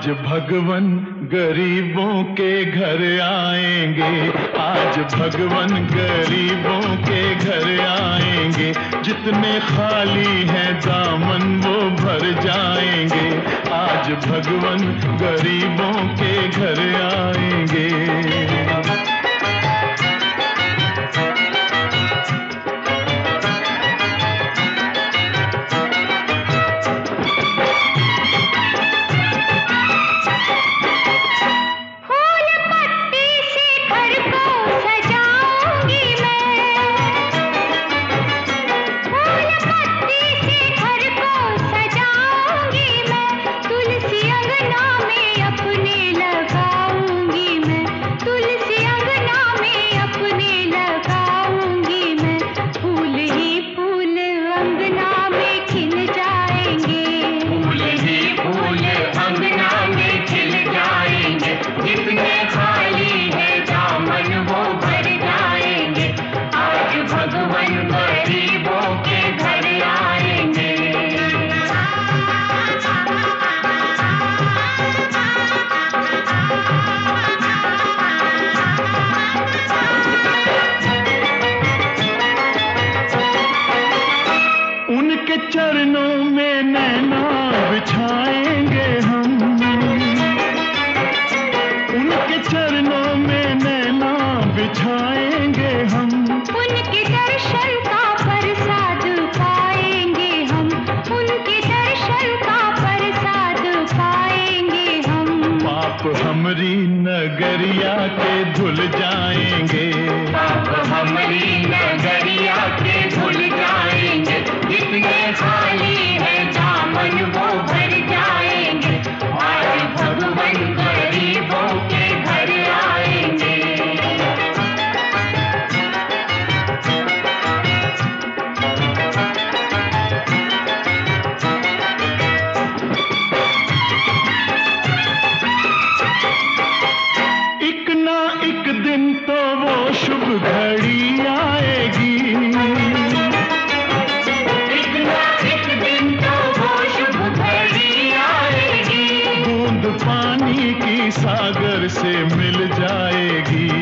आज भगवन गरीबों के घर आएंगे, आज भगवन गरीबों के घर आएंगे। जितने खाली हैं दामन वो भर जाएंगे, आज भगवन गरीबों के घर आएंगे। चरणों में नैना बिछाएंगे हम, उनके चरणों में नैना बिछाएंगे हम। उनके दर्शन का प्रसाद पाएंगे हम, उनके दर्शन का प्रसाद पाएंगे हम। पाप हमरी नगरिया के धुल जाएंगे, पाप हमरी नगरिया के धुल जाएंगे। जितने खाली है दामन वो भर जाएंगे, आज भगवन गरीबों के घर आएंगे। एक ना एक दिन तो वो शुभ घड़ी आएगी, पानी की सागर से मिल जाएगी।